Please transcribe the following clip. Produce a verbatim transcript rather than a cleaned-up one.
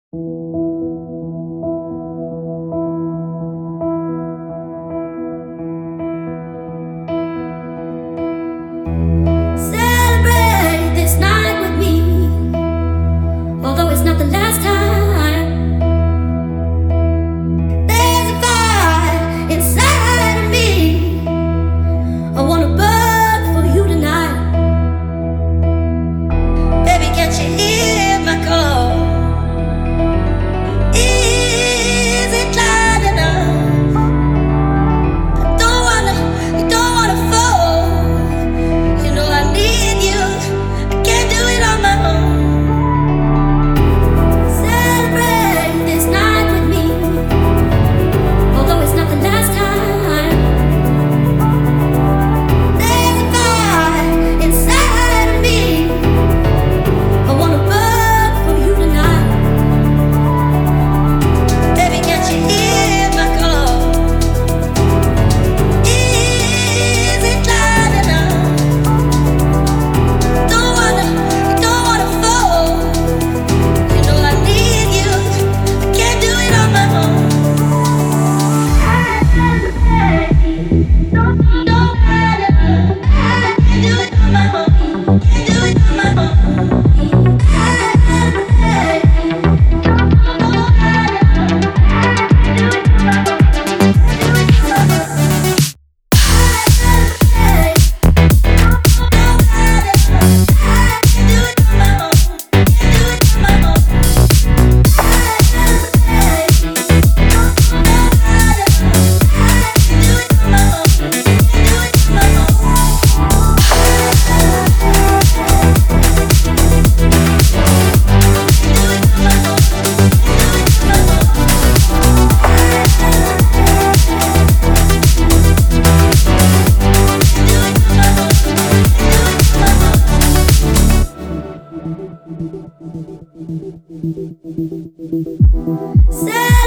Celebrate this night with me, although it's not the last time. There's a fire inside of me. I wanna burn for you tonight. Baby, can't you hear my call? Is it loud enough? I don't wanna, you don't wanna fall. You know I need you. I can't do it on my own. Celebrate this night with me, although it's not the last time. There's a fire inside of me. I wanna burn for you tonight. Baby, can't you hear my call? Is it loud enough? Don't wanna, you don't wanna fall. You know I need you. I can't do it on my own. Don't, don't matter. I can't do it on my own. Can't do it on my own. Say